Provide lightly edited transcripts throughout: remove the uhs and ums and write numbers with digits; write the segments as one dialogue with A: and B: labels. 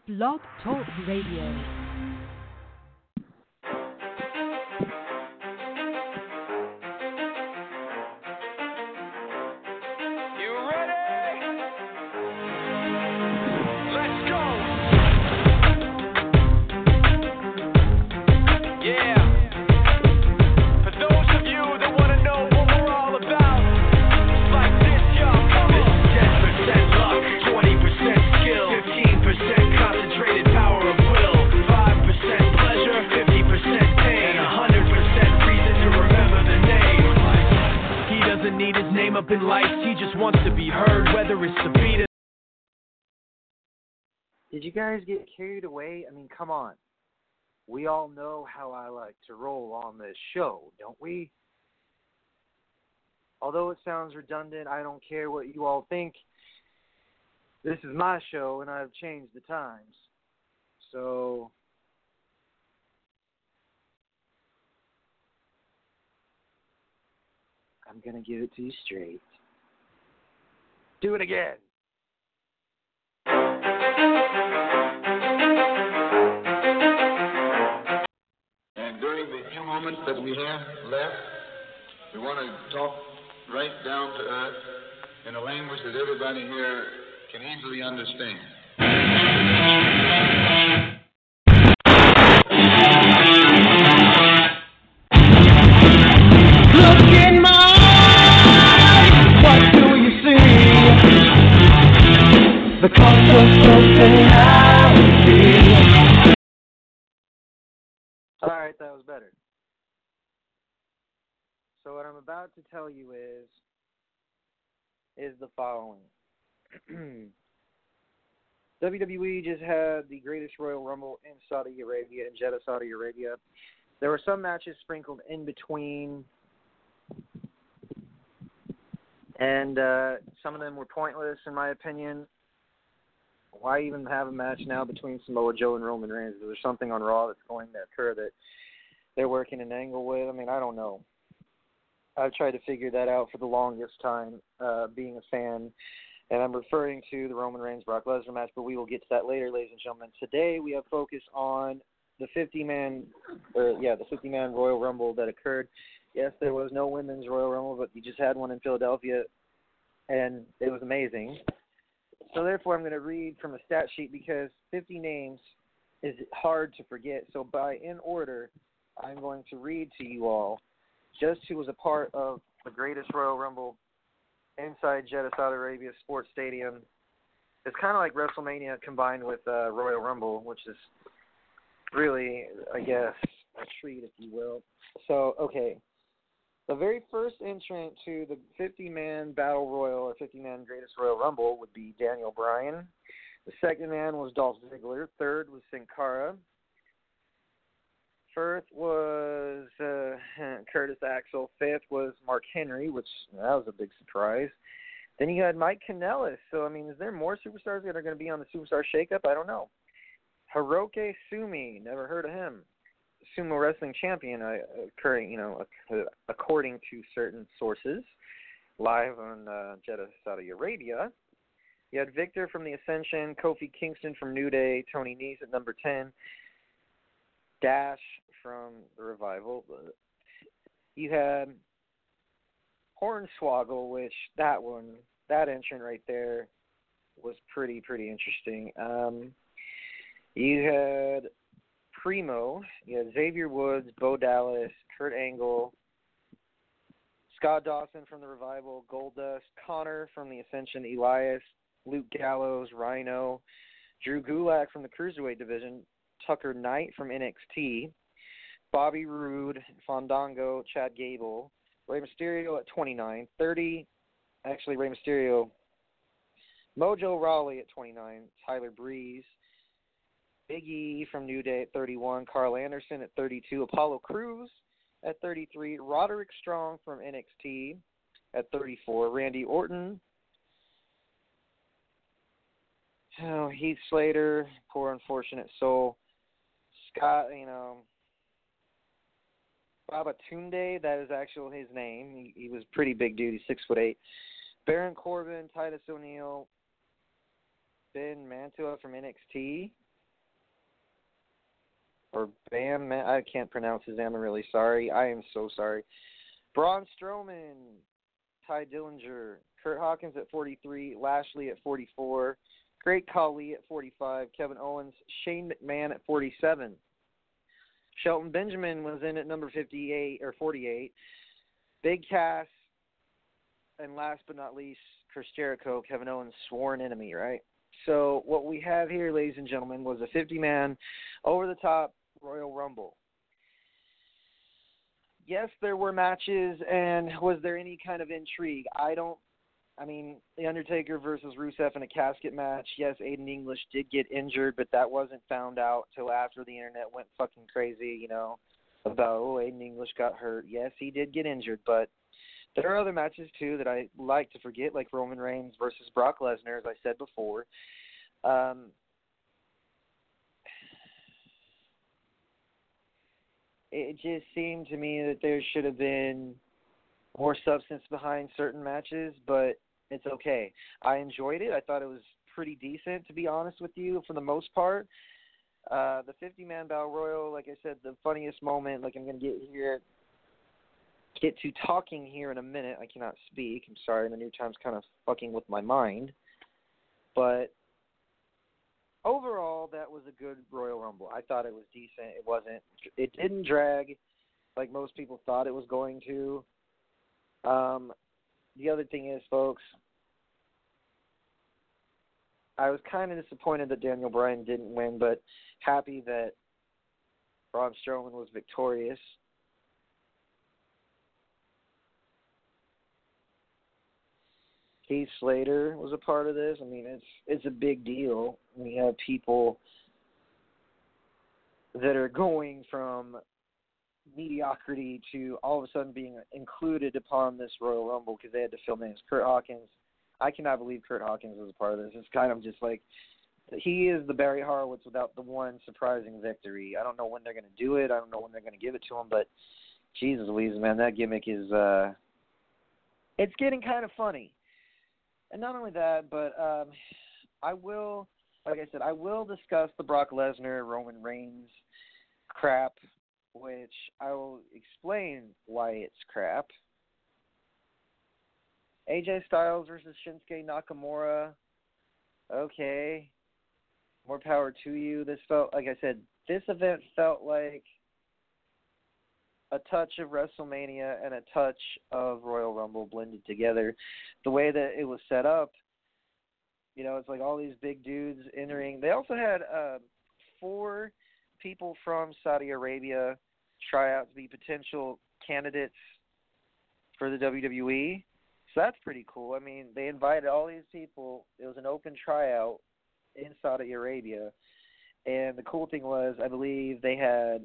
A: Blog Talk Radio.
B: Up in life, he just wants to be heard, whether it's the beat.
C: Did you guys get carried away? I mean, come on. We all know how I like to roll on this show, don't we? Although it sounds redundant, I don't care what you all think. This is my show, and I've changed the times. So I'm going to give it to you straight. Do it again.
D: And during the few moments that we have left, we want to talk right down to earth in a language that everybody here can easily understand.
B: The cost of personality.
C: Alright, that was better. So what I'm about to tell you is the following. WWE just had the greatest Royal Rumble in Saudi Arabia, in Jeddah, Saudi Arabia. There were some matches sprinkled in between, and some of them were pointless, in my opinion. Why even have a match now between Samoa Joe and Roman Reigns? Is there something on Raw that's going to occur that they're working an angle with? I mean, I don't know. I've tried to figure that out for the longest time, being a fan, and I'm referring to the Roman Reigns-Brock Lesnar match, but we will get to that later, ladies and gentlemen. Today we have focused on the 50-man Royal Rumble that occurred. Yes, there was no women's Royal Rumble, but you just had one in Philadelphia, and it was amazing. So therefore, I'm going to read from a stat sheet because 50 names is hard to forget. So in order, I'm going to read to you all just who was a part of the greatest Royal Rumble inside Jeddah, Saudi Arabia Sports Stadium. It's kind of like WrestleMania combined with Royal Rumble, which is really, I guess, a treat, if you will. So, okay. The very first entrant to the 50-man Battle Royal or 50-man Greatest Royal Rumble would be Daniel Bryan. The second man was Dolph Ziggler. Third was Sin Cara. Fourth was Curtis Axel. Fifth was Mark Henry, which that was a big surprise. Then you had Mike Kanellis. So, I mean, is there more superstars that are going to be on the Superstar Shakeup? I don't know. Hiroki Sumi, never heard of him. Sumo wrestling champion, according to certain sources, live on Jeddah, Saudi Arabia. You had Victor from the Ascension, Kofi Kingston from New Day, Tony Nese at number 10, Dash from the Revival. You had Hornswoggle, which that entrant right there was pretty interesting. You had Primo, you had Xavier Woods, Bo Dallas, Kurt Angle, Scott Dawson from the Revival, Goldust, Connor from the Ascension, Elias, Luke Gallows, Rhino, Drew Gulak from the Cruiserweight division, Tucker Knight from NXT, Bobby Roode, Fandango, Chad Gable, Rey Mysterio at 29, 30, actually Rey Mysterio, Mojo Rawley at 29, Tyler Breeze, Big E from New Day at 31, Carl Anderson at 32, Apollo Crews at 33, Roderick Strong from NXT at 34, Randy Orton, Heath Slater, poor unfortunate soul, Scott, Baba Tunde, that is actually his name. He was a pretty big dude. He's 6'8". Baron Corbin, Titus O'Neil, Ben Mantua from NXT, or Bam, I can't pronounce his name, I'm really sorry. I am so sorry. Braun Strowman, Ty Dillinger, Kurt Hawkins at 43, Lashley at 44, Great Khali at 45, Kevin Owens, Shane McMahon at 47. Shelton Benjamin was in at number 58 or 48. Big Cass, and last but not least, Chris Jericho, Kevin Owens' sworn enemy, right? So what we have here, ladies and gentlemen, was a 50-man over-the-top Royal Rumble. Yes, there were matches, and was there any kind of intrigue? The Undertaker versus Rusev in a casket match. Yes, Aiden English did get injured, but that wasn't found out till after the internet went fucking crazy, about, Aiden English got hurt. Yes, he did get injured, but there are other matches, too, that I like to forget, like Roman Reigns versus Brock Lesnar, as I said before. It just seemed to me that there should have been more substance behind certain matches, but it's okay. I enjoyed it. I thought it was pretty decent, to be honest with you, for the most part. The 50-man Battle Royal, like I said, the funniest moment, like I'm going to get to talking here in a minute. I cannot speak. I'm sorry. The New Time's kind of fucking with my mind. But overall, that was a good Royal Rumble. I thought it was decent. It didn't drag like most people thought it was going to. The other thing is, folks, I was kind of disappointed that Daniel Bryan didn't win, but happy that Braun Strowman was victorious. Heath Slater was a part of this. I mean, it's a big deal. We have people that are going from mediocrity to all of a sudden being included upon this Royal Rumble because they had to fill names. Kurt Hawkins. I cannot believe Kurt Hawkins was a part of this. It's kind of just like he is the Barry Horowitz without the one surprising victory. I don't know when they're going to do it. I don't know when they're going to give it to him, but Jesus Louise, man, that gimmick is it's getting kind of funny. And not only that, but I will discuss the Brock Lesnar, Roman Reigns crap, which I will explain why it's crap. AJ Styles versus Shinsuke Nakamura. Okay. More power to you. This event felt like a touch of WrestleMania and a touch of Royal Rumble blended together. The way that it was set up, it's like all these big dudes entering. They also had 4 people from Saudi Arabia try out to be potential candidates for the WWE. So that's pretty cool. I mean, they invited all these people. It was an open tryout in Saudi Arabia. And the cool thing was, I believe they had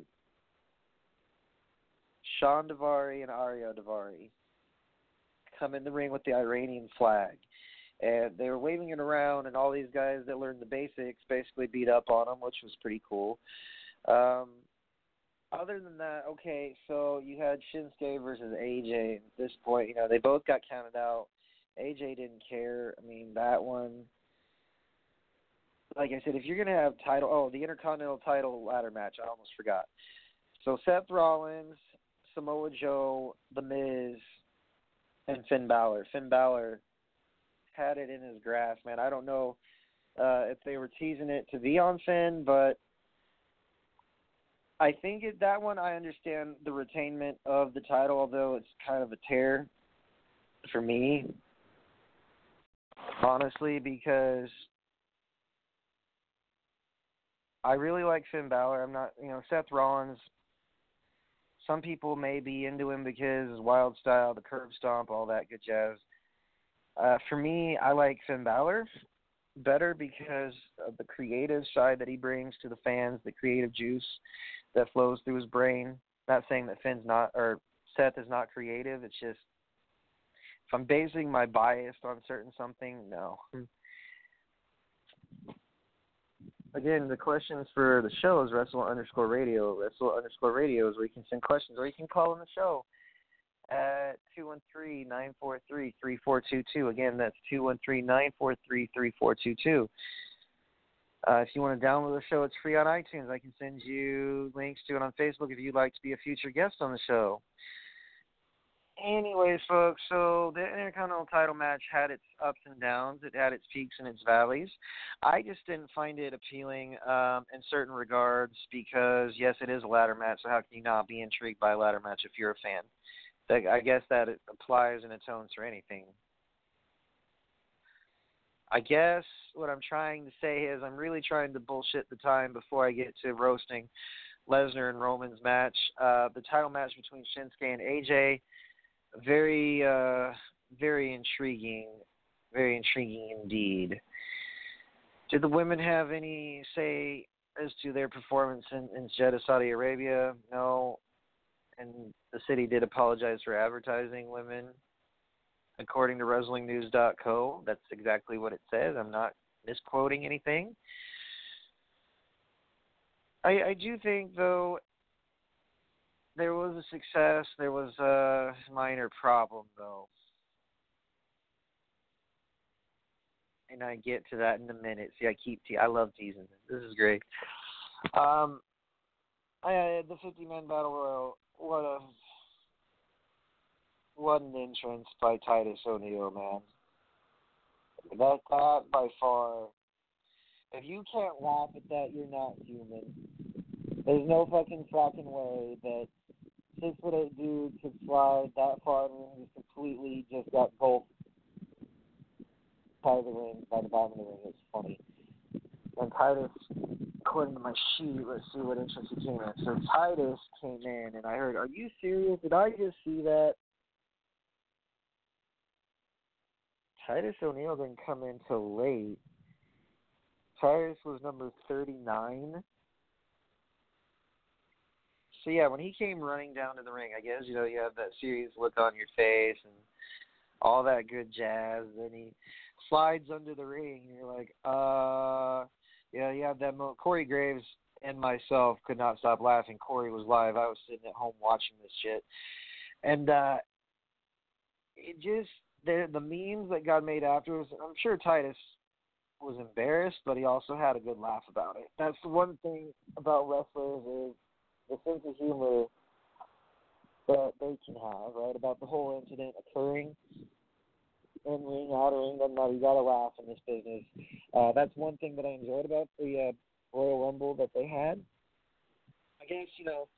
C: Sean Daivari and Ariya Daivari come in the ring with the Iranian flag. And they were waving it around, and all these guys that learned the basics basically beat up on them, which was pretty cool. Other than that, okay, so you had Shinsuke versus AJ. At this point, they both got counted out. AJ didn't care. I mean, that one, like I said, if you're going to have the Intercontinental title ladder match, I almost forgot. So Seth Rollins, Samoa Joe, The Miz, and Finn Balor. Finn Balor had it in his grasp, man. I don't know if they were teasing it to be on Finn, but I think that one I understand the retainment of the title, although it's kind of a tear for me, honestly, because I really like Finn Balor. I'm not, Seth Rollins, some people may be into him because his wild style, the curb stomp, all that good jazz. For me, I like Finn Balor better because of the creative side that he brings to the fans, the creative juice that flows through his brain. Not saying that Seth is not creative. It's just, if I'm basing my bias on something, no. Again, the questions for the show is Wrestle_Radio. Wrestle_Radio is where you can send questions, or you can call in the show at 213-943-3422. Again, that's 213-943-3422. If you want to download the show, it's free on iTunes. I can send you links to it on Facebook if you'd like to be a future guest on the show. Anyways, folks, so the Intercontinental title match had its ups and downs. It had its peaks and its valleys. I just didn't find it appealing in certain regards because, yes, it is a ladder match, so how can you not be intrigued by a ladder match if you're a fan? I guess that it applies and atones for anything. I guess what I'm trying to say is I'm really trying to bullshit the time before I get to roasting Lesnar and Roman's match. The title match between Shinsuke and AJ, very intriguing indeed. Did the women have any say as to their performance in Jeddah, Saudi Arabia? No. And the city did apologize for advertising women. According to WrestlingNews.co, that's exactly what it says. I'm not misquoting anything. I do think, though, there was a success. There was a minor problem, though. And I get to that in a minute. See, I love teasing this. This is great. The 50-man Battle Royal, what an entrance by Titus O'Neil, man. That by far, if you can't laugh at that, you're not human. There's no fucking way that 6'8" dude could slide that far in the ring and completely just got both by the ring, by the bottom of the ring. It's funny. And Titus, according to my sheet, let's see what entrance he came in. So Titus came in, and I heard, are you serious? Did I just see that? Titus O'Neil didn't come in till late. Titus was number 39. So, yeah, when he came running down to the ring, I guess, you have that serious look on your face and all that good jazz. Then he slides under the ring, and you're like, yeah, you have that moment. Corey Graves and myself could not stop laughing. Corey was live. I was sitting at home watching this shit. And it just... The memes that got made afterwards, I'm sure Titus was embarrassed, but he also had a good laugh about it. That's the one thing about wrestlers is the sense of humor that they can have, right? About the whole incident occurring in ring, out of ring, doesn't matter. You got to laugh in this business. That's one thing that I enjoyed about the Royal Rumble that they had. I guess,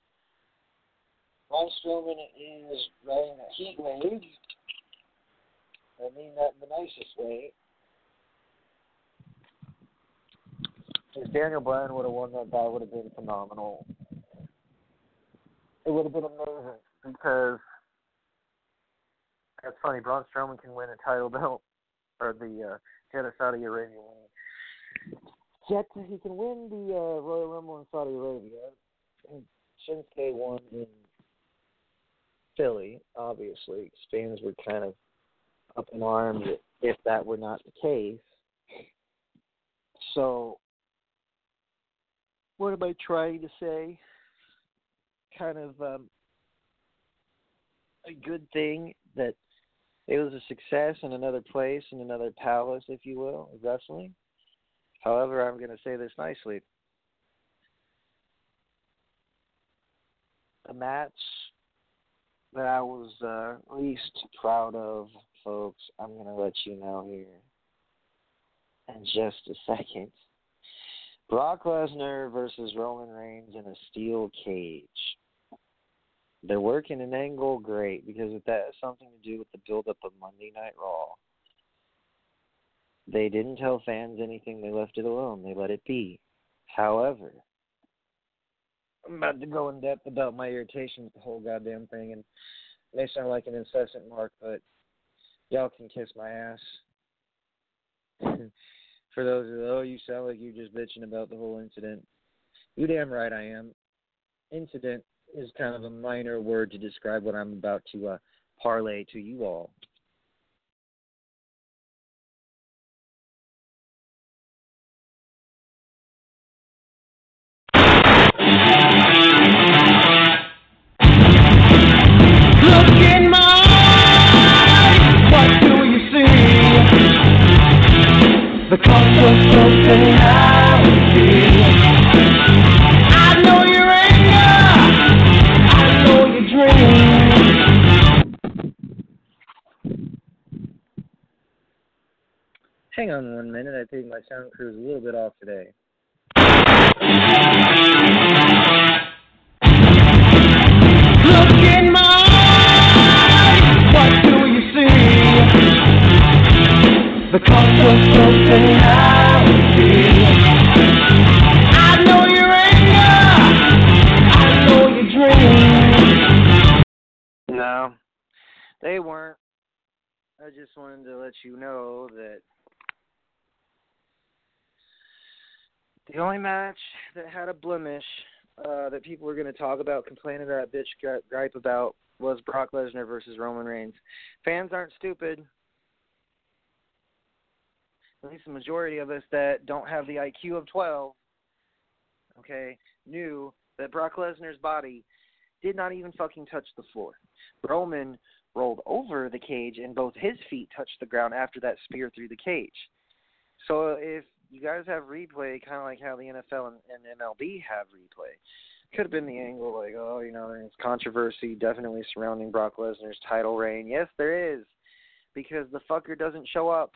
C: Braun Strowman is riding a heat wave. I mean that in the nicest way. If Daniel Bryan would have won that would have been phenomenal. It would have been amazing because that's funny. Braun Strowman can win a title belt, or the Jeddah, Saudi Arabia win. He can win the Royal Rumble in Saudi Arabia. And Shinsuke won in Philly, obviously. Fans were kind of up in arms if that were not the case. So, what am I trying to say? Kind of a good thing that it was a success in another place, in another palace, if you will, of wrestling. However, I'm going to say this nicely. The match that I was least proud of, folks, I'm going to let you know here in just a second. Brock Lesnar versus Roman Reigns in a steel cage. They're working an angle great because that has something to do with the build-up of Monday Night Raw. They didn't tell fans anything. They left it alone. They let it be. However, I'm about to go in depth about my irritation with the whole goddamn thing, and it may sound like an incessant mark, but y'all can kiss my ass. For those who, you sound like you're just bitching about the whole incident. You damn right I am. Incident is kind of a minor word to describe what I'm about to parlay to you all.
B: Look in my eyes, what do you see? The cost was broken now.
C: Hang on 1 minute. I think my sound crew is a little bit off today.
B: Look in my eyes, what do you see? The cost of personality. I know your anger, I know your dreams.
C: No, they weren't. I just wanted to let you know that the only match that had a blemish that people were going to talk about, complaining about, gripe about, was Brock Lesnar versus Roman Reigns. Fans aren't stupid. At least the majority of us that don't have the IQ of 12, okay, knew that Brock Lesnar's body did not even fucking touch the floor. Roman rolled over the cage and both his feet touched the ground after that spear through the cage. So if you guys have replay, kind of like how the NFL and MLB have replay, could have been the angle like, oh, you know, there's controversy definitely surrounding Brock Lesnar's title reign. Yes, there is, because the fucker doesn't show up.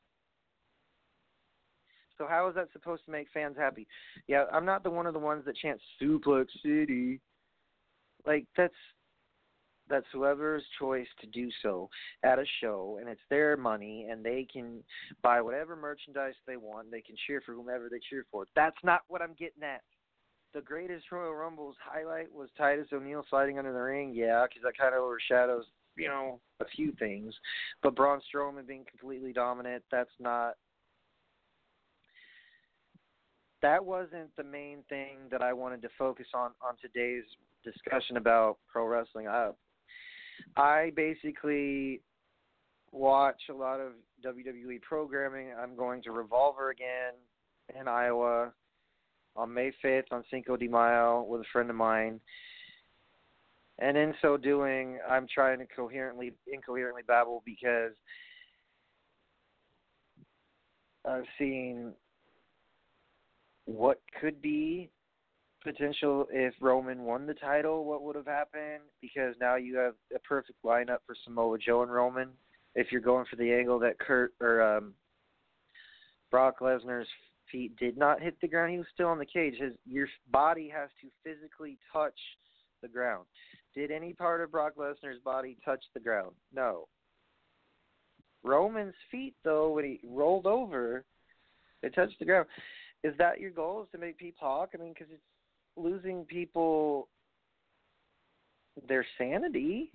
C: So how is that supposed to make fans happy? Yeah, I'm not one of the ones that chants Suplex City. Like, that's whoever's choice to do so at a show, and it's their money, and they can buy whatever merchandise they want. They can cheer for whomever they cheer for. That's not what I'm getting at. The greatest Royal Rumble's highlight was Titus O'Neil sliding under the ring, yeah, because that kind of overshadows, you know, a few things. But Braun Strowman being completely dominant, that wasn't the main thing that I wanted to focus on today's discussion about pro wrestling. I basically watch a lot of WWE programming. I'm going to Revolver again in Iowa on May 5th on Cinco de Mayo with a friend of mine. And in so doing, I'm trying to incoherently babble because I've seen what could be potential if Roman won the title, what would have happened, because now you have a perfect lineup for Samoa Joe and Roman. If you're going for the angle that Brock Lesnar's feet did not hit the ground, he was still on the cage. Your body has to physically touch the ground. Did any part of Brock Lesnar's body touch the ground? No. Roman's feet, though, when he rolled over, they touched the ground. Is that your goal, is to make people talk? I mean, because it's losing people their sanity.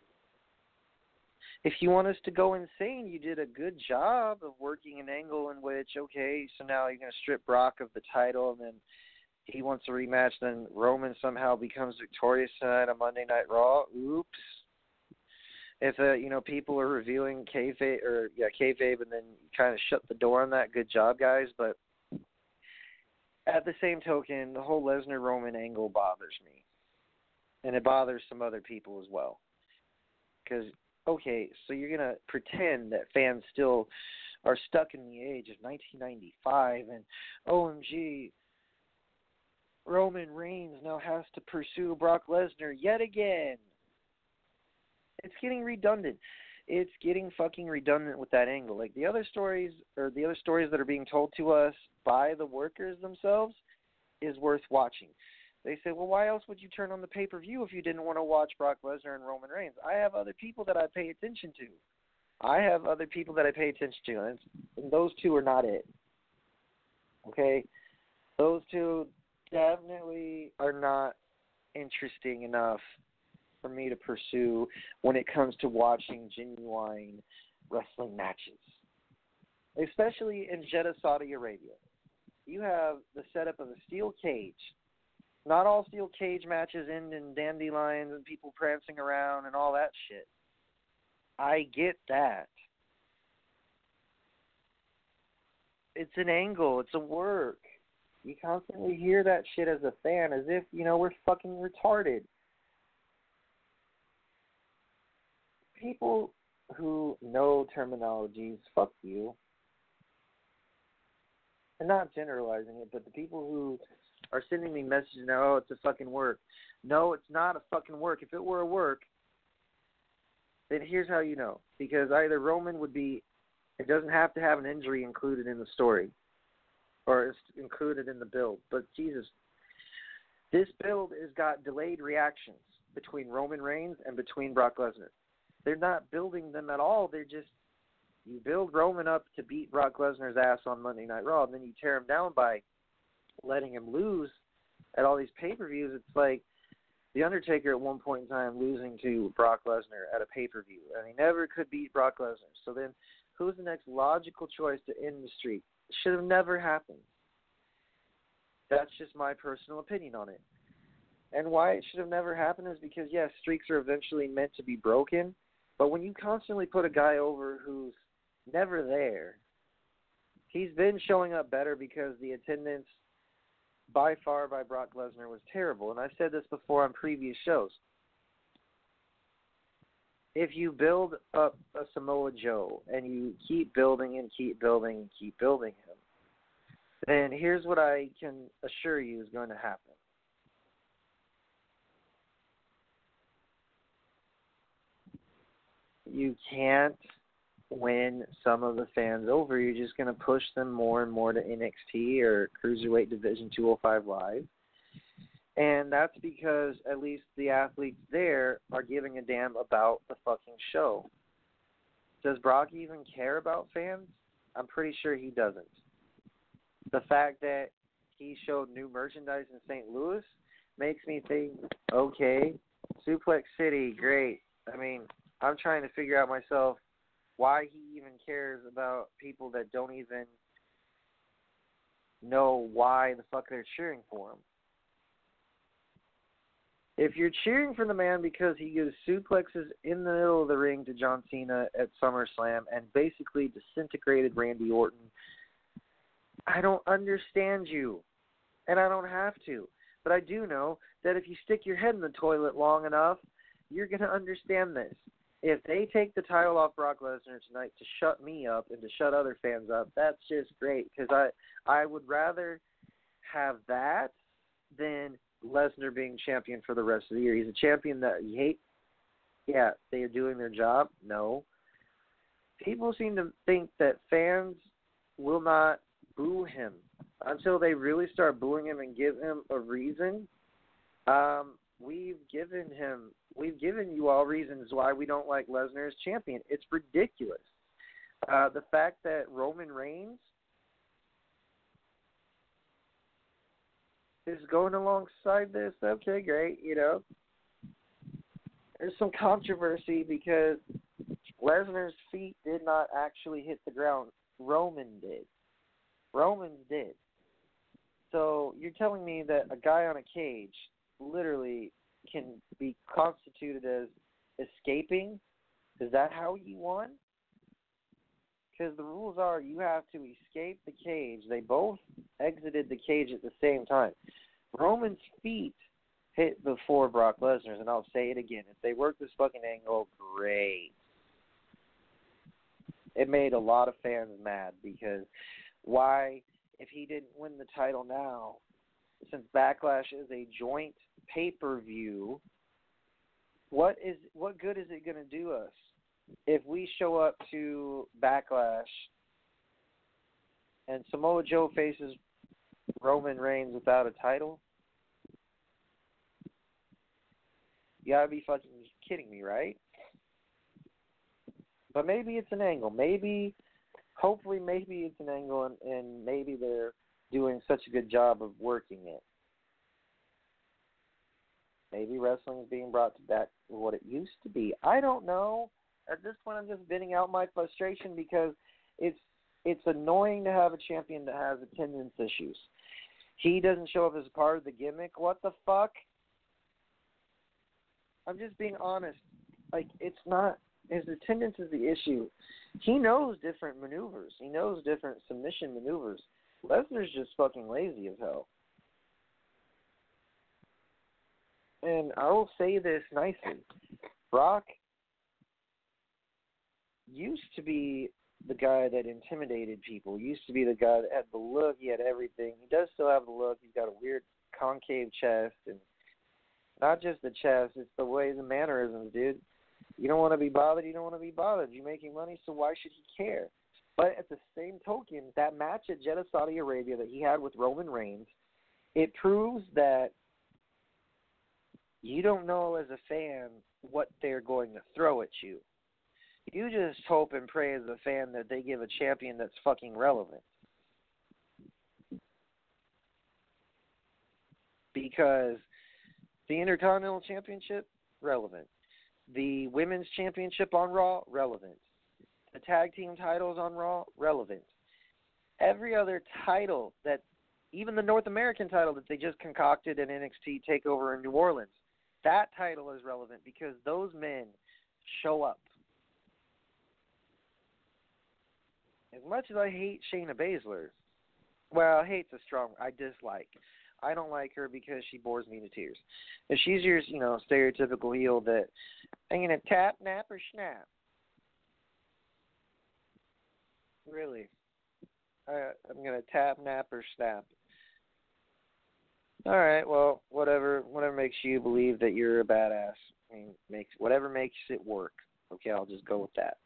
C: If you want us to go insane, you did a good job of working an angle in which, okay, so now you're going to strip Brock of the title, and then he wants a rematch, then Roman somehow becomes victorious tonight on Monday Night Raw. Oops. If, people are revealing kayfabe, and then kind of shut the door on that, good job, guys. But at the same token, the whole Lesnar-Roman angle bothers me. And it bothers some other people as well. Because, okay, so you're going to pretend that fans still are stuck in the age of 1995 and, OMG, Roman Reigns now has to pursue Brock Lesnar yet again. It's getting redundant. It's getting fucking redundant with that angle. Like the other stories that are being told to us by the workers themselves is worth watching. They say, well, why else would you turn on the pay-per-view if you didn't want to watch Brock Lesnar and Roman Reigns? I have other people that I pay attention to. And those two are not it. Okay? Those two definitely are not interesting enough for me to pursue when it comes to watching genuine wrestling matches, especially in Jeddah, Saudi Arabia. You have the setup of a steel cage. Not all steel cage matches end in dandelions and people prancing around and all that shit. I get that. It's an angle. It's a work. You constantly hear that shit as a fan as if, we're fucking retarded. People who know terminologies, fuck you. And not generalizing it, but the people who are sending me messages now, oh, it's a fucking work. No, it's not a fucking work. If it were a work, then here's how you know. Because either Roman would be It doesn't have to have an injury included in the story or it's included in the build. But Jesus, this build has got delayed reactions between Roman Reigns and between Brock Lesnar. They're not building them at all. They're just, you build Roman up to beat Brock Lesnar's ass on Monday Night Raw, and then you tear him down by letting him lose at all these pay-per-views. It's like The Undertaker at one point in time losing to Brock Lesnar at a pay-per-view, and he never could beat Brock Lesnar. So then who's the next logical choice to end the streak? It should have never happened. That's just my personal opinion on it. And why it should have never happened is because, yes, streaks are eventually meant to be broken, but when you constantly put a guy over who's never there, he's been showing up better because the attendance by far by Brock Lesnar was terrible. And I've said this before on previous shows. If you build up a Samoa Joe and you keep building and keep building and keep building him, then here's what I can assure you is going to happen. You can't win some of the fans over. You're just going to push them more and more to NXT or Cruiserweight Division 205 Live. And that's because at least the athletes there are giving a damn about the fucking show. Does Brock even care about fans? I'm pretty sure he doesn't. The fact that he showed new merchandise in St. Louis makes me think, okay, Suplex City, great. I mean, I'm trying to figure out myself why he even cares about people that don't even know why the fuck they're cheering for him. If you're cheering for the man because he gives suplexes in the middle of the ring to John Cena at SummerSlam and basically disintegrated Randy Orton, I don't understand you, and I don't have to. But I do know that if you stick your head in the toilet long enough, you're going to understand this. If they take the title off Brock Lesnar tonight to shut me up and to shut other fans up, that's just great because I would rather have that than Lesnar being champion for the rest of the year. He's a champion that you hate. Yeah, they are doing their job. No. People seem to think that fans will not boo him until they really start booing him and give him a reason. We've given you all reasons why we don't like Lesnar as champion. It's ridiculous. The fact that Roman Reigns is going alongside this, okay, great, you know. There's some controversy because Lesnar's feet did not actually hit the ground. Roman did. Roman's did. So you're telling me that a guy on a cage literally can be constituted as escaping? Is that how you won? Because the rules are you have to escape the cage. They both exited the cage at the same time. Roman's feet hit before Brock Lesnar's, and I'll say it again. If they work this fucking angle, great. It made a lot of fans mad because why, if he didn't win the title now, since Backlash is a joint pay-per-view, what good is it going to do us if we show up to Backlash and Samoa Joe faces Roman Reigns without a title? You gotta be fucking kidding me, right? But maybe it's an angle. Hopefully it's an angle, and maybe they're doing such a good job of working it. Maybe wrestling is being brought back to what it used to be. I don't know. At this point, I'm just venting out my frustration because it's annoying to have a champion that has attendance issues. He doesn't show up as part of the gimmick. What the fuck? I'm just being honest. Like, it's not his attendance is the issue. He knows different maneuvers. He knows different submission maneuvers. Lesnar's just fucking lazy as hell. And I will say this nicely. Brock used to be the guy that intimidated people. Used to be the guy that had the look. He had everything. He does still have the look. He's got a weird concave chest. And not just the chest. It's the way, the mannerisms, dude. You don't want to be bothered. You don't want to be bothered. You're making money, so why should he care? But at the same token, that match at Jeddah, Saudi Arabia that he had with Roman Reigns, it proves that you don't know as a fan what they're going to throw at you. You just hope and pray as a fan that they give a champion that's fucking relevant. Because the Intercontinental Championship, relevant. The Women's Championship on Raw, relevant. The Tag Team titles on Raw, relevant. Every other title that, even the North American title that they just concocted in NXT TakeOver in New Orleans, that title is relevant because those men show up. As much as I hate Shayna Baszler, well, hate's a strong, I dislike. I don't like her because she bores me to tears. If she's your, stereotypical heel that I'm going to tap, nap, or snap. Really. I'm going to tap, nap, or snap. All right, well, whatever makes you believe that you're a badass. I mean, whatever makes it work. Okay, I'll just go with that.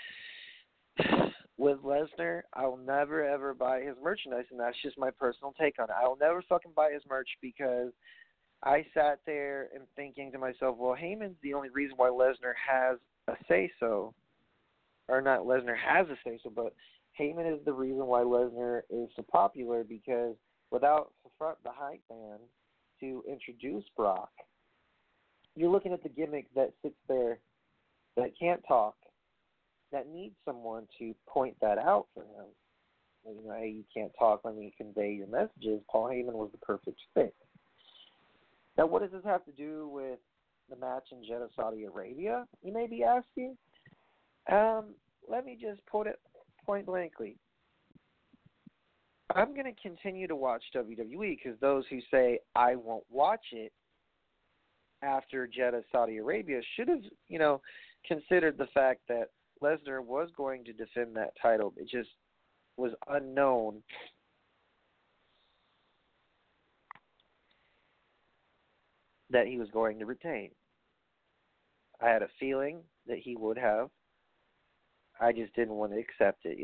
C: With Lesnar, I will never, ever buy his merchandise, and that's just my personal take on it. I will never fucking buy his merch because I sat there and thinking to myself, well, Heyman's the only reason why Lesnar has a say-so. Or not Lesnar has a say-so, but Heyman is the reason why Lesnar is so popular because without the hype man to introduce Brock, you're looking at the gimmick that sits there that can't talk, that needs someone to point that out for him. Hey, you can't talk, let me convey your messages. Paul Heyman was the perfect fit. Now, what does this have to do with the match in Jeddah, Saudi Arabia, you may be asking? Let me just put it point blankly. I'm going to continue to watch WWE because those who say I won't watch it after Jeddah, Saudi Arabia should have, considered the fact that Lesnar was going to defend that title. It just was unknown that he was going to retain. I had a feeling that he would have. I just didn't want to accept it,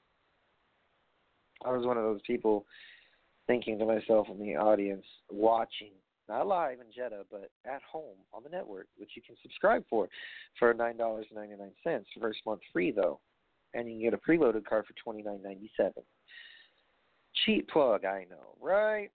C: I was one of those people thinking to myself in the audience, watching, not live in Jeddah, but at home on the network, which you can subscribe for $9.99. First month free, though. And you can get a preloaded card for $29.97. Cheap plug, I know, right?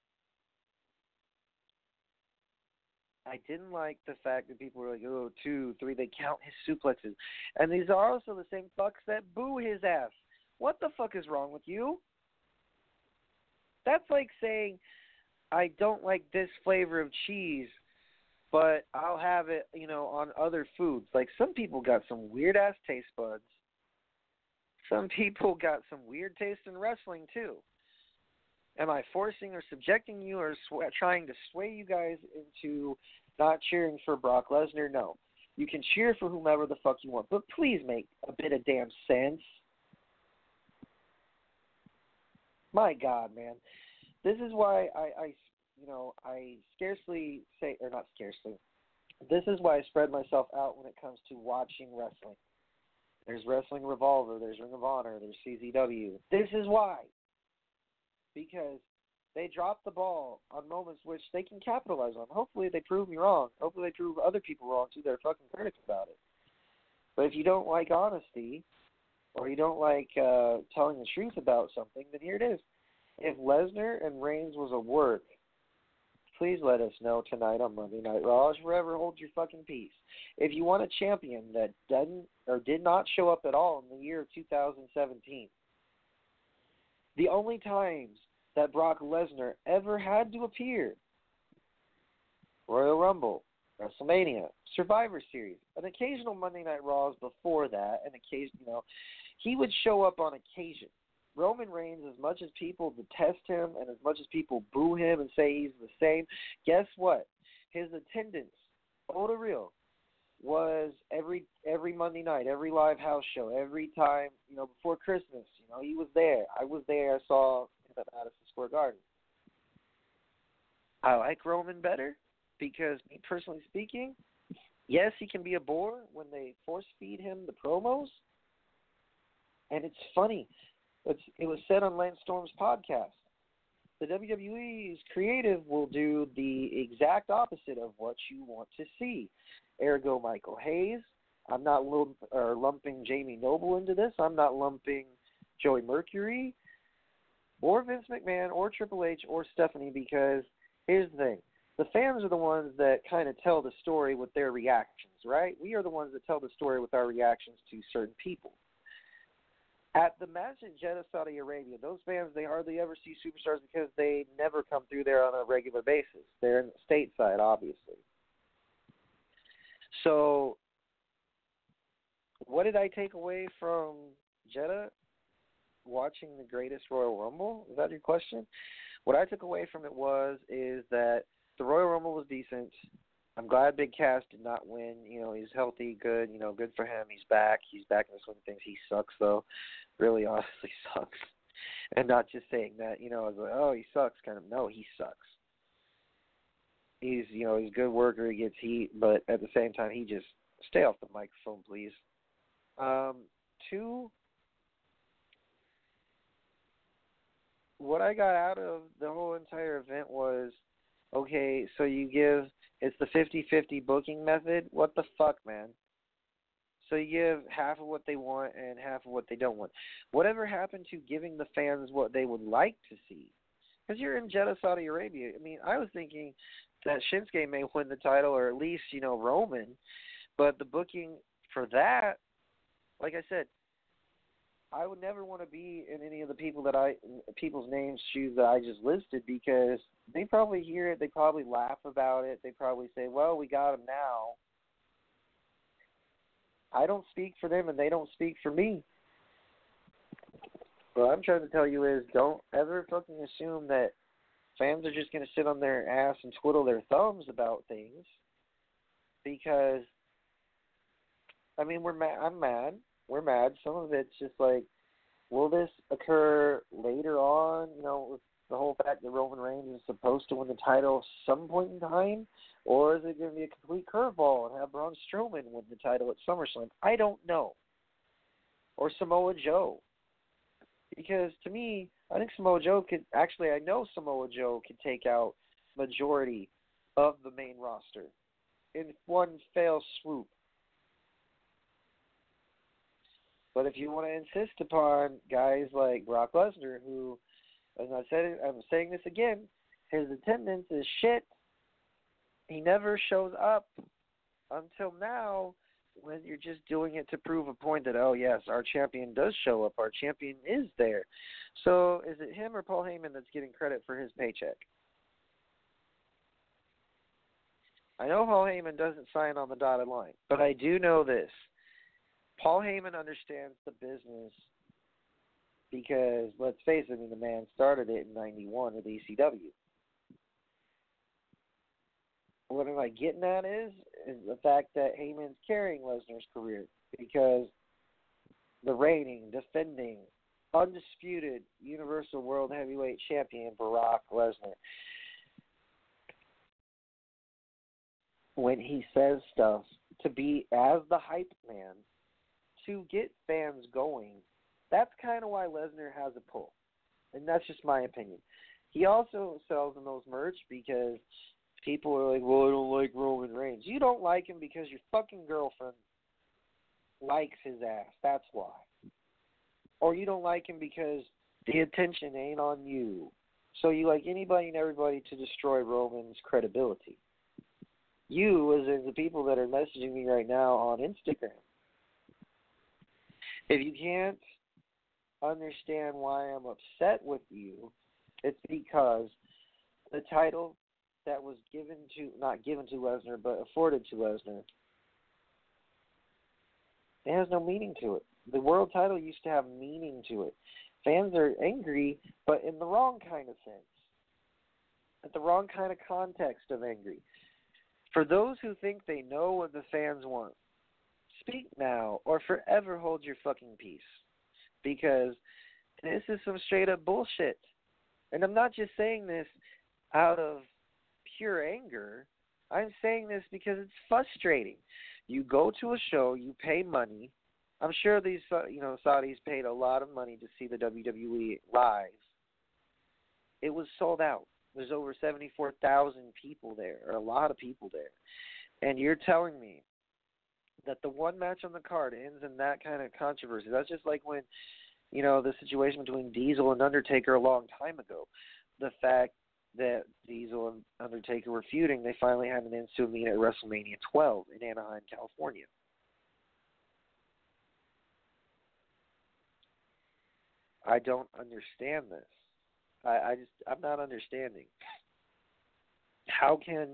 C: I didn't like the fact that people were like, 2, 3, they count his suplexes. And these are also the same fucks that boo his ass. What the fuck is wrong with you? That's like saying, I don't like this flavor of cheese, but I'll have it, on other foods. Like, some people got some weird-ass taste buds. Some people got some weird taste in wrestling, too. Am I forcing or subjecting you or trying to sway you guys into not cheering for Brock Lesnar? No. You can cheer for whomever the fuck you want, but please make a bit of damn sense. My God, man. This is why I scarcely say, or not scarcely, this is why I spread myself out when it comes to watching wrestling. There's Wrestling Revolver, there's Ring of Honor, there's CZW. This is why. Because they drop the ball on moments which they can capitalize on. Hopefully they prove me wrong. Hopefully they prove other people wrong too. They're fucking critics about it. But if you don't like honesty, or you don't like telling the truth about something, then here it is. If Lesnar and Reigns was a work, please let us know tonight on Monday Night Raw. Forever hold your fucking peace. If you want a champion that doesn't or did not show up at all in the year of 2017, the only times that Brock Lesnar ever had to appear, Royal Rumble, WrestleMania, Survivor Series, an occasional Monday Night Raws before that, he would show up on occasion. Roman Reigns, as much as people detest him and as much as people boo him and say he's the same, guess what? His attendance, to real, was every Monday night, every live house show, every time, before Christmas, he was there. I was there. I saw him at Madison Square Garden. I like Roman better because, me personally speaking, yes, he can be a bore when they force feed him the promos. And it's funny. It was said on Lance Storm's podcast. The WWE's creative will do the exact opposite of what you want to see. Ergo, Michael Hayes. I'm not lumping Jamie Noble into this. I'm not lumping Joey Mercury or Vince McMahon or Triple H or Stephanie, because here's the thing. The fans are the ones that kind of tell the story with their reactions, right? We are the ones that tell the story with our reactions to certain people. At the match in Jeddah, Saudi Arabia, those fans, they hardly ever see superstars because they never come through there on a regular basis. They're in stateside, obviously. So what did I take away from Jeddah watching the greatest Royal Rumble? Is that your question? What I took away from it is that the Royal Rumble was decent. I'm glad Big Cass did not win. He's healthy, good. Good for him. He's back. He's back in the swing of things. He sucks, though. Really, honestly sucks. And not just saying that, I was like, oh, he sucks, kind of. No, he sucks. He's a good worker. He gets heat, but at the same time, he just stay off the microphone, please. 2, what I got out of the whole entire event was, okay, so it's the 50-50 booking method. What the fuck, man? So you give half of what they want and half of what they don't want. Whatever happened to giving the fans what they would like to see? Because you're in Jeddah, Saudi Arabia. I mean, I was thinking that Shinsuke may win the title, or at least, Roman. But the booking for that, like I said, I would never want to be in any of the people's names' shoes that I just listed, because they probably hear it, they probably laugh about it, they probably say, well, we got him now. I don't speak for them, and they don't speak for me. What I'm trying to tell you is, don't ever fucking assume that fans are just going to sit on their ass and twiddle their thumbs about things, because, I mean, I'm mad. We're mad. Some of it's just like, will this occur later on, with the whole fact that Roman Reigns is supposed to win the title at some point in time? Or is it going to be a complete curveball and have Braun Strowman win the title at SummerSlam? I don't know. Or Samoa Joe. Because to me, I think Samoa Joe I know Samoa Joe could take out majority of the main roster in one fell swoop. But if you want to insist upon guys like Brock Lesnar, who, as I said, I'm saying this again, his attendance is shit. He never shows up until now, when you're just doing it to prove a point that, oh, yes, our champion does show up. Our champion is there. So is it him or Paul Heyman that's getting credit for his paycheck? I know Paul Heyman doesn't sign on the dotted line, but I do know this. Paul Heyman understands the business because, let's face it, the man started it in 91 with ECW. What am I getting at is the fact that Heyman's carrying Lesnar's career, because the reigning, defending, undisputed Universal World Heavyweight Champion Brock Lesnar, when he says stuff to be as the hype man, to get fans going, that's kind of why Lesnar has a pull. And that's just my opinion. He also sells the most merch because people are like, well, I don't like Roman Reigns. You don't like him because your fucking girlfriend likes his ass. That's why. Or you don't like him because the attention ain't on you. So you like anybody and everybody to destroy Roman's credibility. You, as in the people that are messaging me right now on Instagram, if you can't understand why I'm upset with you, it's because the title that was not given to Lesnar, but afforded to Lesnar, it has no meaning to it. The world title used to have meaning to it. Fans are angry, but in the wrong kind of sense. At the wrong kind of context of angry. For those who think they know what the fans want, speak now or forever hold your fucking peace. Because this is some straight up bullshit. And I'm not just saying this out of pure anger. I'm saying this because it's frustrating. You go to a show, you pay money. I'm sure these Saudis paid a lot of money to see the WWE live. It was sold out. There's over 74,000 people there, or a lot of people there. And you're telling me that the one match on the card ends in that kind of controversy. That's just like when, the situation between Diesel and Undertaker a long time ago. The fact that Diesel and Undertaker were feuding, they finally had an ensuing meet at WrestleMania 12 in Anaheim, California. I don't understand this. I'm not understanding. How can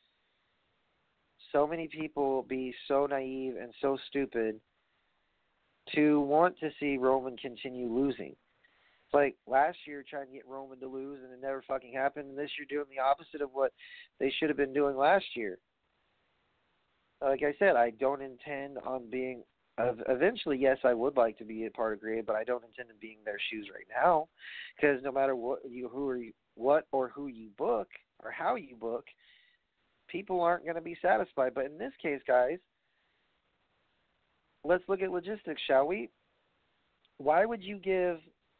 C: so many people be so naive and so stupid to want to see Roman continue losing? It's like last year trying to get Roman to lose and it never fucking happened, and this year doing the opposite of what they should have been doing last year. Like I said, I don't intend on being eventually, yes, I would like to be a part of Creative, but I don't intend on being in their shoes right now, because no matter what you book or how you book, people aren't going to be satisfied. But in this case, guys, let's look at logistics, shall we? Why would you give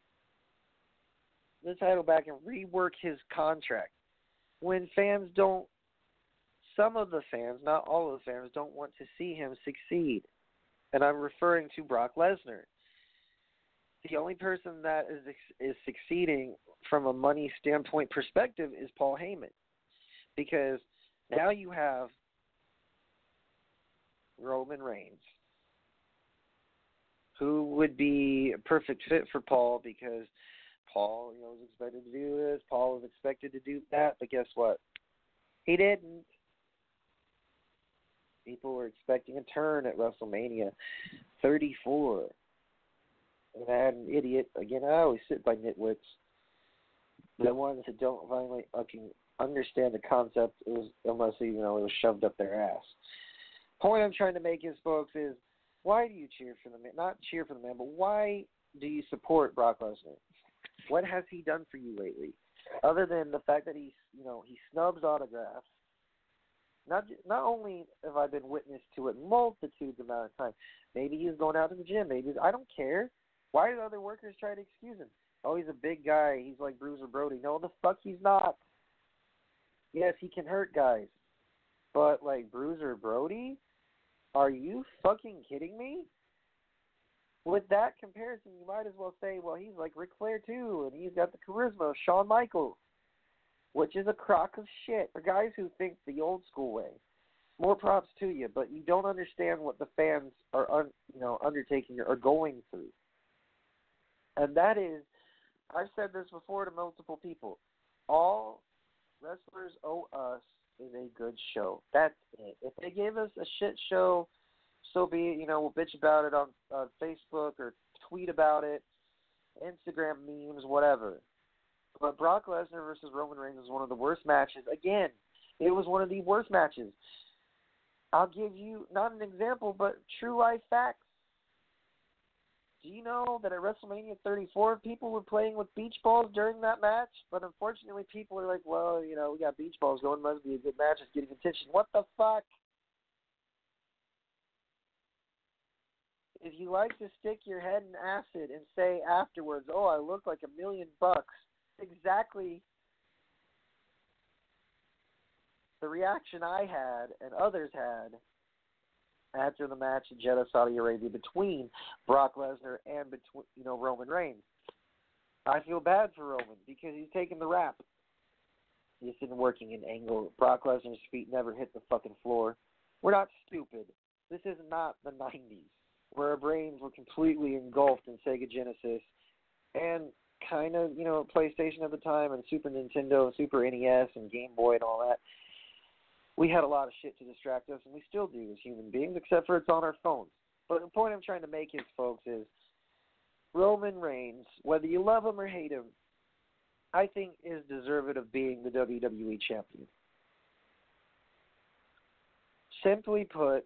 C: the title back and rework his contract when fans don't? Some of the fans, not all of the fans, don't want to see him succeed. And I'm referring to Brock Lesnar. The only person that is succeeding from a money standpoint perspective is Paul Heyman. Because now you have Roman Reigns, who would be a perfect fit for Paul, because Paul, was expected to do this, Paul was expected to do that, but guess what? He didn't. People were expecting a turn at WrestleMania 34. And I had an idiot. Again, I always sit by nitwits. The ones that don't finally fucking understand the concept unless it was shoved up their ass. Point I'm trying to make is, folks, is why do you cheer for the man? Not cheer for the man, but why do you support Brock Lesnar? What has he done for you lately? Other than the fact that he snubs autographs. Not only have I been witness to it multitudes amount of times. Maybe he's going out to the gym. I don't care. Why do other workers try to excuse him? Oh, he's a big guy. He's like Bruiser Brody. No, the fuck he's not. Yes, he can hurt guys. But like Bruiser Brody? Are you fucking kidding me? With that comparison, you might as well say, well, he's like Ric Flair too, and he's got the charisma of Shawn Michaels, which is a crock of shit. For guys who think the old school way, more props to you, but you don't understand what the fans are, undertaking or going through. And that is, I've said this before to multiple people, all wrestlers owe us is a good show. That's it. If they gave us a shit show, so be it. We'll bitch about it on Facebook or tweet about it, Instagram memes, whatever. But Brock Lesnar versus Roman Reigns was one of the worst matches. Again, it was one of the worst matches. I'll give you, not an example, but true life facts. Do you know that at WrestleMania 34, people were playing with beach balls during that match? But unfortunately, people are like, well, we got beach balls going. Must be a good match. It's getting attention. What the fuck? If you like to stick your head in acid and say afterwards, oh, I look like $1 million, exactly the reaction I had and others had after the match in Jeddah, Saudi Arabia, between Brock Lesnar and Roman Reigns. I feel bad for Roman because he's taking the rap. He's been working an angle. Brock Lesnar's feet never hit the fucking floor. We're not stupid. This is not the 90s, where our brains were completely engulfed in Sega Genesis and kind of, PlayStation at the time and Super Nintendo and Super NES and Game Boy and all that. We had a lot of shit to distract us, and we still do as human beings, except for it's on our phones. But the point I'm trying to make is, folks, is Roman Reigns, whether you love him or hate him, I think is deserving of being the WWE champion. Simply put,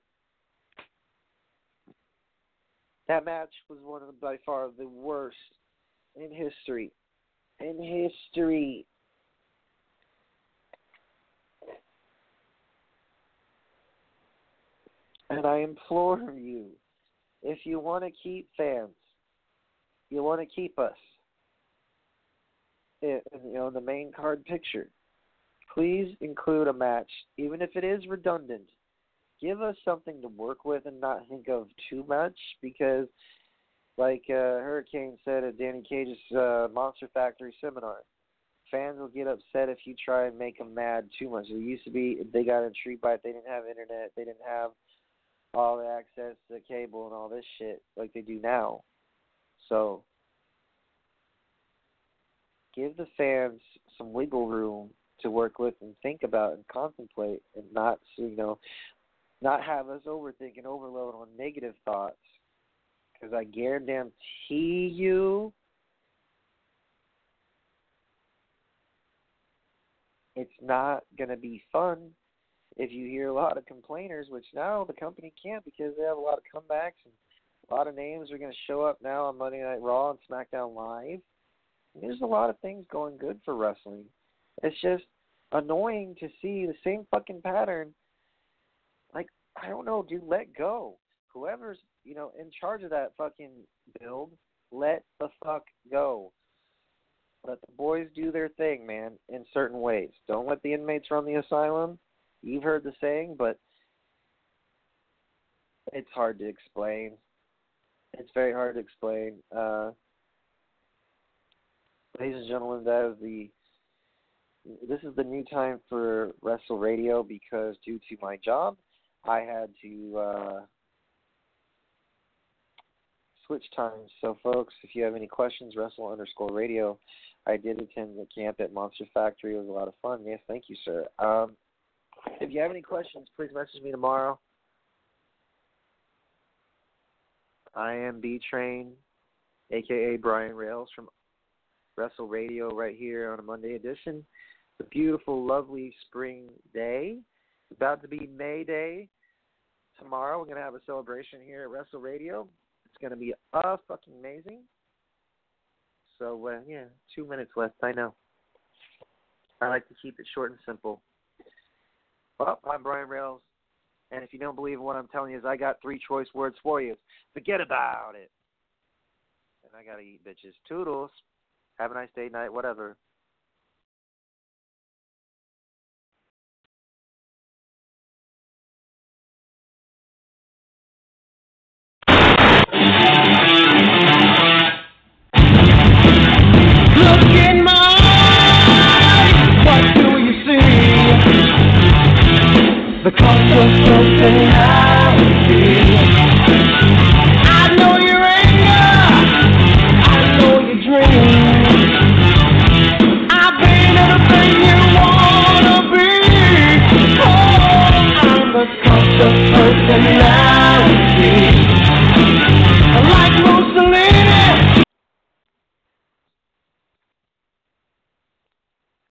C: that match was one of by far the worst in history. In history. And I implore you, if you want to keep fans, you want to keep us in the main card picture, please include a match, even if it is redundant. Give us something to work with and not think of too much, because like Hurricane said at Danny Cage's Monster Factory seminar, fans will get upset if you try and make them mad too much. It used to be they got intrigued by it. They didn't have internet. They didn't have all the access to cable and all this shit like they do now. So give the fans some wiggle room to work with and think about and contemplate, and not not have us overthink and overload on negative thoughts. Because I guarantee you, it's not going to be fun if you hear a lot of complainers, which now the company can't because they have a lot of comebacks and a lot of names are going to show up now on Monday Night Raw and SmackDown Live. And there's a lot of things going good for wrestling. It's just annoying to see the same fucking pattern. Like, I don't know, dude, let go. Whoever's, in charge of that fucking build, let the fuck go. Let the boys do their thing, man, in certain ways. Don't let the inmates run the asylum. You've heard the saying, but it's hard to explain. It's very hard to explain. Ladies and gentlemen, this is the new time for Wrestle Radio, because due to my job, I had to switch times. So, folks, if you have any questions, Wrestle_Radio. I did attend the camp at Monster Factory. It was a lot of fun. Yes, thank you, sir. If you have any questions, please message me tomorrow. I am B-Train, a.k.a. Brian Rails from Wrestle Radio right here on a Monday edition. It's a beautiful, lovely spring day. It's about to be May Day. Tomorrow we're going to have a celebration here at Wrestle Radio. It's going to be fucking amazing. So, 2 minutes left, I know. I like to keep it short and simple. Well, I'm Brian Rails, and if you don't believe what I'm telling you, I got 3 choice words for you. Forget about it. And I got to eat, bitches. Toodles. Have a nice day, night, whatever.
B: Look in my eyes, what do you see? The conscious personality.